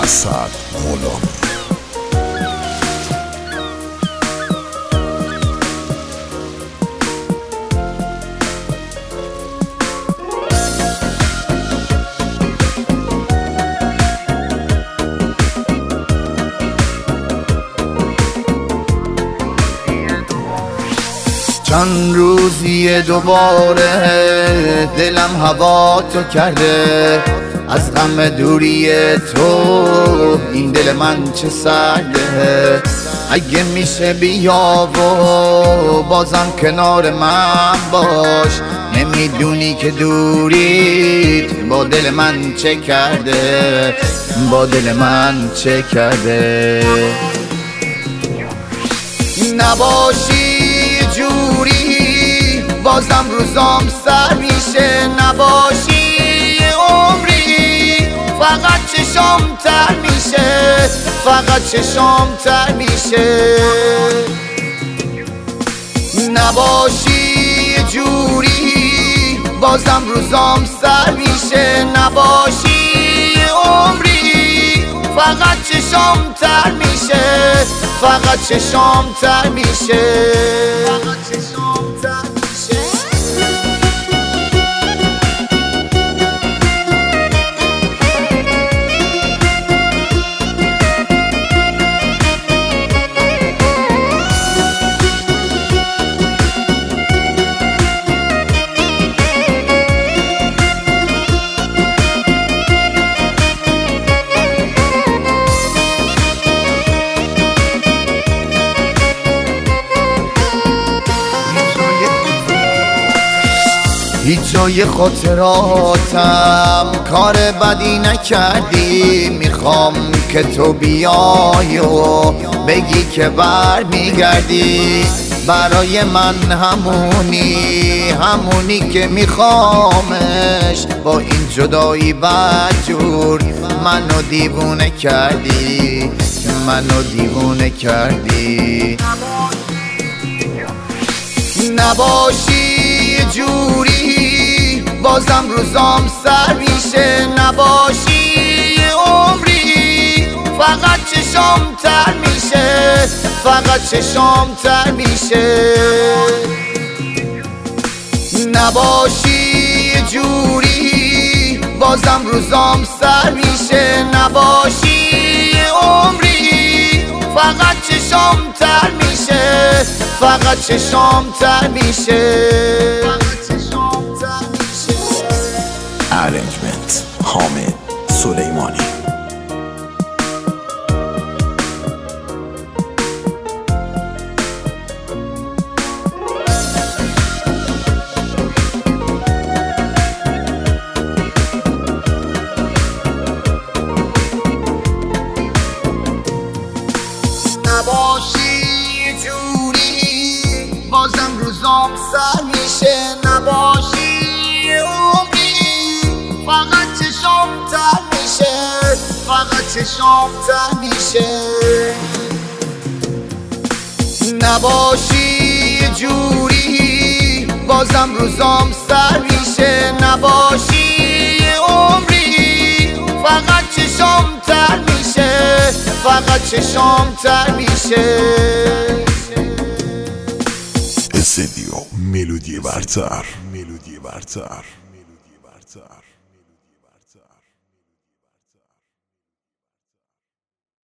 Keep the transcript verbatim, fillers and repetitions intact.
اسد غلامی. چند روزی دوباره دلم هوا تو کرده، از غم دوری تو این دل من چه سرده. اگه میشه بیا و بازم کنار من باش، نمیدونی که دوریت با دل من چه کرده، با دل من چه کرده. نباشی جوری بازم روزام سر میشه، نباشی عمری فقط چشام تر میشه، فقط چشام تر میشه. نباشی جوری بازم روزام سر میشه، نباشی عمری فقط چشام تر میشه، فقط چشام تر میشه، فقط چشام تر میشه. هیچ جای خاطراتم کار بدی نکردی، میخوام که تو بیای و بگی که بر میگردی. برای من همونی همونی که میخوامش، با این جدایی بدجور منو دیوونه کردی، منو دیوونه کردی. نباشی جوری بازم روزام سر میشه، نباشی عمری فقط چشام تر میشه، فقط چشام تر میشه. نباشی جوری بازم روزام سر میشه، نباشی عمری فقط چشام تر میشه، فقط چشام تر میشه. ارنجمنت حامد سلیمانی. نباشی جوری بازم روزام سر میشه، نباشی عمری فقط چشام تر میشه، فقط چشام تر میشه. نباشی جوری بازم روزام سر میشه، نباشی عمری فقط چشام تر میشه، فقط چشام تر میشه. استدیو ملودی برتر، ملودی برتر، ملودی برتر.